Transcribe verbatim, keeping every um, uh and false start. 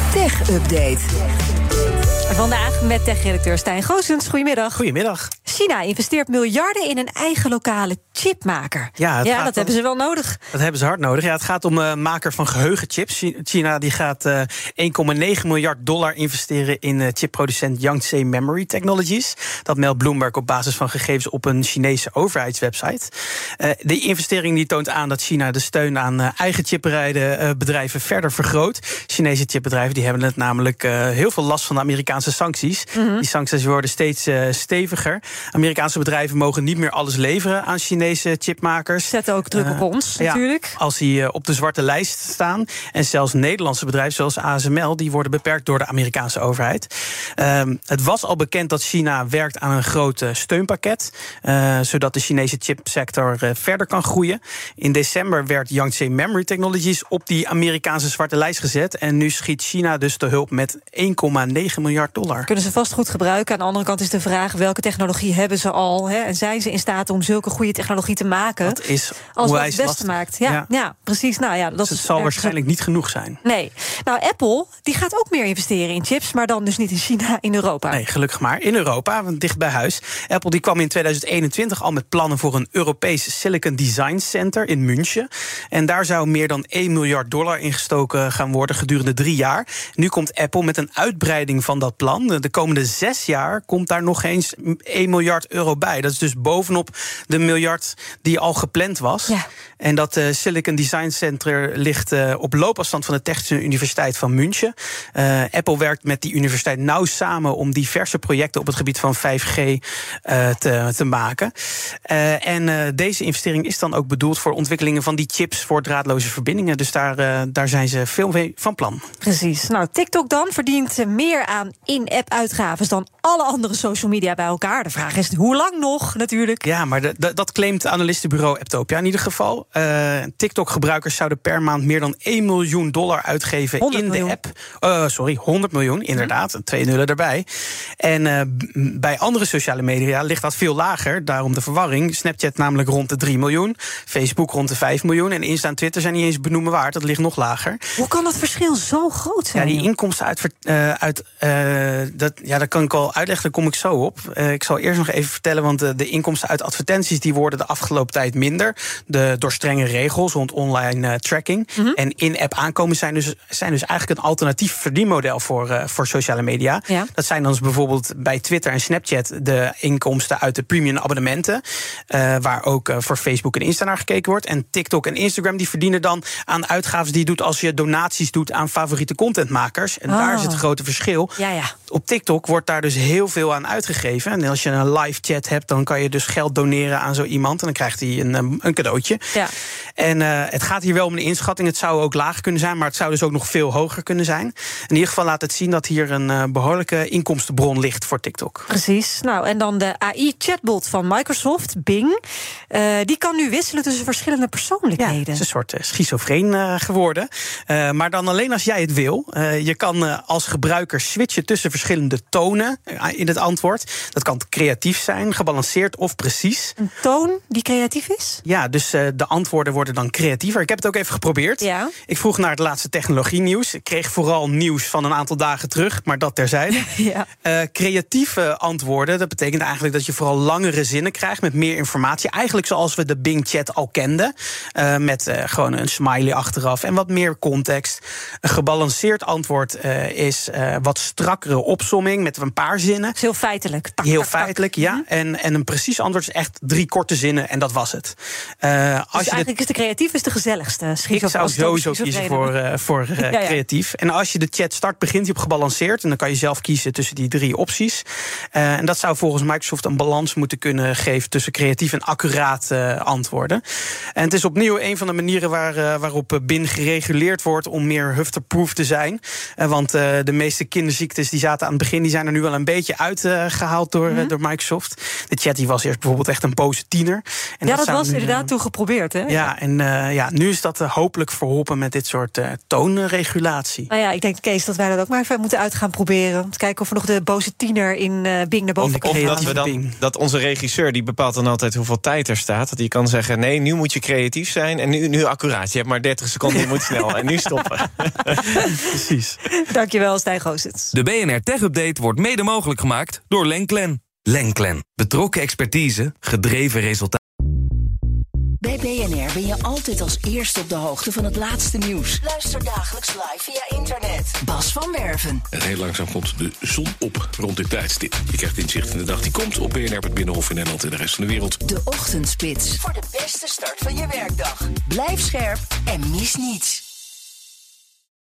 Tech Update. Vandaag met tech-redacteur Stijn Goossens. Goedemiddag. Goedemiddag. China investeert miljarden in een eigen lokale chipmaker. Ja, ja dat om, hebben ze wel nodig. Dat hebben ze hard nodig. Ja, het gaat om een uh, maker van geheugenchips. China die gaat uh, één komma negen miljard dollar investeren in uh, chipproducent Yangtze Memory Technologies. Dat meldt Bloomberg op basis van gegevens op een Chinese overheidswebsite. Uh, de investering die toont aan dat China de steun aan uh, eigen chipbedrijven uh, verder vergroot. Chinese chipbedrijven die hebben het namelijk uh, heel veel last van de Amerikaanse sancties. Mm-hmm. Die sancties worden steeds uh, steviger. Amerikaanse bedrijven mogen niet meer alles leveren aan Chinese chipmakers. Zetten ook druk op ons, uh, natuurlijk. Ja, als die uh, op de zwarte lijst staan. En zelfs Nederlandse bedrijven zoals A S M L... die worden beperkt door de Amerikaanse overheid. Uh, het was al bekend dat China werkt aan een groot uh, steunpakket. Uh, zodat de Chinese chipsector uh, verder kan groeien. In december werd Yangtze Memory Technologies op die Amerikaanse zwarte lijst gezet. En nu schiet China dus te hulp met één komma negen miljard dollar. Kunnen ze vast goed gebruiken. Aan de andere kant is de vraag welke technologie hebben ze al. Hè? En zijn ze in staat om zulke goede technologie te maken? Dat is als wat het het beste maakt. Ja, ja. ja, precies. Nou, ja, dat dus het is zal waarschijnlijk niet genoeg zijn. Nee. Nou, Apple die gaat ook meer investeren in chips, maar dan dus niet in China, in Europa. Nee, gelukkig maar. In Europa, dicht bij huis. Apple die kwam in tweeduizend eenentwintig al met plannen voor een Europees Silicon Design Center in München. En daar zou meer dan één miljard dollar ingestoken gaan worden gedurende drie jaar. Nu komt Apple met een uitbreiding van dat plan. De komende zes jaar komt daar nog eens één miljard euro bij. Dat is dus bovenop de miljard die al gepland was. Ja. En dat uh, Silicon Design Center ligt uh, op loopafstand van de Technische Universiteit van München. Uh, Apple werkt met die universiteit nauw samen om diverse projecten op het gebied van vijf G uh, te, te maken. Uh, en uh, deze investering is dan ook bedoeld voor ontwikkelingen van die chips voor draadloze verbindingen. Dus daar, uh, daar zijn ze veel van plan. Precies. Nou, TikTok dan verdient meer aan in-app uitgaven dan alle andere social media bij elkaar. De vraag is hoe lang nog, natuurlijk. Ja, maar de, de, dat claimt analistenbureau Apptopia in ieder geval. Uh, TikTok-gebruikers zouden per maand meer dan één miljoen dollar uitgeven in miljoen. de app. Uh, sorry, honderd miljoen, inderdaad. Hm. Twee nullen erbij. En uh, bij andere sociale media ligt dat veel lager. Daarom de verwarring. Snapchat namelijk rond de drie miljoen. Facebook rond de vijf miljoen. En Insta en Twitter zijn niet eens benoemen waard. Dat ligt nog lager. Hoe kan dat verschil zo groot zijn? Ja, die inkomsten uit... Uh, uit uh, dat, ja, dat kan ik al uitleggen, daar kom ik zo op. Uh, ik zal eerst nog even vertellen, want de, de inkomsten uit advertenties die worden de afgelopen tijd minder. De, door strenge regels rond online uh, tracking. Mm-hmm. En in-app aankomen zijn dus, zijn dus eigenlijk een alternatief verdienmodel voor, uh, voor sociale media. Ja. Dat zijn dan dus bijvoorbeeld bij Twitter en Snapchat de inkomsten uit de premium abonnementen. Uh, waar ook uh, voor Facebook en Insta naar gekeken wordt. En TikTok en Instagram die verdienen dan aan uitgaven die je doet als je donaties doet aan favoriete contentmakers. En oh. daar is het grote verschil. Ja, ja. Op TikTok wordt daar dus heel veel aan uitgegeven. En als je een live chat hebt, dan kan je dus geld doneren aan zo iemand. En dan krijgt hij een, een cadeautje. Ja. En uh, het gaat hier wel om een inschatting. Het zou ook lager kunnen zijn, maar het zou dus ook nog veel hoger kunnen zijn. In ieder geval laat het zien dat hier een uh, behoorlijke inkomstenbron ligt voor TikTok. Precies. Nou, en dan de A I-chatbot van Microsoft, Bing. Uh, die kan nu wisselen tussen verschillende persoonlijkheden. Ja, het is een soort uh, schizofreen uh, geworden. Uh, maar dan alleen als jij het wil. Uh, je kan uh, als gebruiker switchen tussen verschillende tonen in het antwoord. Dat kan creatief zijn, gebalanceerd of precies. Een toon die creatief is? Ja, dus uh, de antwoorden worden dan creatiever. Ik heb het ook even geprobeerd. Ja. Ik vroeg naar het laatste technologie-nieuws. Ik kreeg vooral nieuws van een aantal dagen terug, maar dat terzijde. Ja. Uh, creatieve antwoorden, dat betekent eigenlijk dat je vooral langere zinnen krijgt met meer informatie. Eigenlijk zoals we de Bing-chat al kenden. Uh, met uh, gewoon een smiley achteraf en wat meer context. Een gebalanceerd antwoord uh, is uh, wat strakkere opsomming met een paar zinnen. Heel feitelijk. Tak, Heel tak, feitelijk, tak. ja. En, en een precies antwoord is echt drie korte zinnen en dat was het. Uh, dus als je eigenlijk de, is de creatief is de gezelligste. Ik zou sowieso kiezen voor, uh, voor uh, ja, ja. creatief. En als je de chat start, begint hij op gebalanceerd. En dan kan je zelf kiezen tussen die drie opties. Uh, en dat zou volgens Microsoft een balans moeten kunnen geven tussen creatief en accuraat uh, antwoorden. En het is opnieuw een van de manieren waar, uh, waarop Bing gereguleerd wordt om meer hufterproof te zijn. Uh, want uh, de meeste kinderziektes die zaten zaten aan het begin, die zijn er nu wel een beetje uitgehaald door, mm-hmm. door Microsoft. De chat die was eerst bijvoorbeeld echt een boze tiener. En ja, dat, dat was nu, inderdaad toen geprobeerd, hè? Ja, en uh, ja, nu is dat uh, hopelijk verholpen met dit soort uh, toonregulatie. Nou ja, ik denk, Kees, dat wij dat ook maar even moeten uit gaan proberen. Om te kijken of we nog de boze tiener in uh, Bing naar boven kunnen. Of dat, we dan, dat onze regisseur, die bepaalt dan altijd hoeveel tijd er staat. Dat hij kan zeggen, nee, nu moet je creatief zijn en nu, nu accuraat. Je hebt maar dertig seconden, je moet snel en nu stoppen. Precies. Dankjewel, Stijn Goosens. De B N R Tech Update wordt mede mogelijk gemaakt door Lenklen. Lenklen. Betrokken expertise, gedreven resultaten. Bij B N R ben je altijd als eerste op de hoogte van het laatste nieuws. Luister dagelijks live via internet. Bas van Werven. En heel langzaam komt de zon op rond dit tijdstip. Je krijgt inzicht in de dag die komt op B N R, het Binnenhof in Nederland en de rest van de wereld. De Ochtendspits. Voor de beste start van je werkdag. Blijf scherp en mis niets.